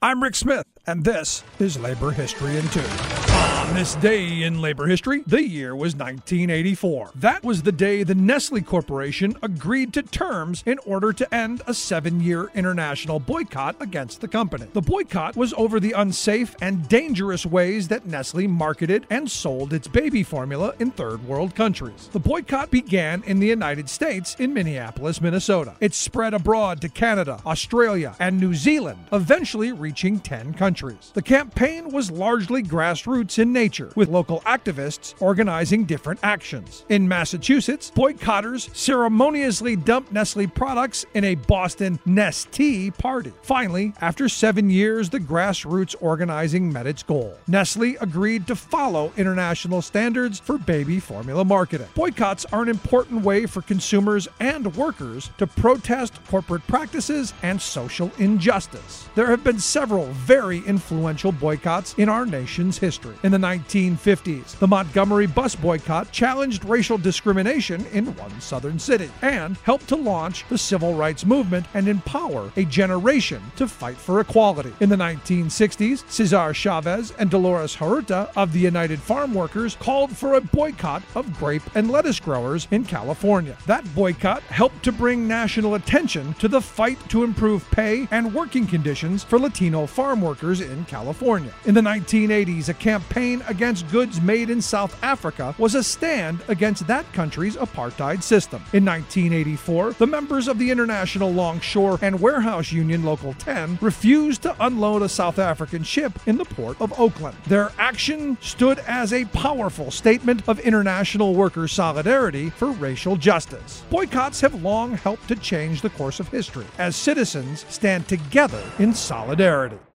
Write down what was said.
I'm Rick Smith, and this is Labor History in 2. On this day in labor history, the year was 1984. That was the day the Nestle Corporation agreed to terms in order to end a 7-year international boycott against the company. The boycott was over the unsafe and dangerous ways that Nestle marketed and sold its baby formula in third world countries. The boycott began in the United States in Minneapolis, Minnesota. It spread abroad to Canada, Australia, and New Zealand, eventually reaching 10 countries. The campaign was largely grassroots in nature, with local activists organizing different actions. In Massachusetts, boycotters ceremoniously dumped Nestle products in a Boston Nestea party. Finally, after 7 years, the grassroots organizing met its goal. Nestle agreed to follow international standards for baby formula marketing. Boycotts are an important way for consumers and workers to protest corporate practices and social injustice. There have been several very influential boycotts in our nation's history. In the 1950s, the Montgomery bus boycott challenged racial discrimination in one southern city and helped to launch the civil rights movement and empower a generation to fight for equality. In the 1960s, Cesar Chavez and Dolores Huerta of the United Farm Workers called for a boycott of grape and lettuce growers in California. That boycott helped to bring national attention to the fight to improve pay and working conditions for Latino farm workers in California. In the 1980s, a campaign against goods made in South Africa was a stand against that country's apartheid system. In 1984, the members of the International Longshore and Warehouse Union Local 10 refused to unload a South African ship in the port of Oakland. Their action stood as a powerful statement of international worker solidarity for racial justice. Boycotts have long helped to change the course of history as citizens stand together in solidarity.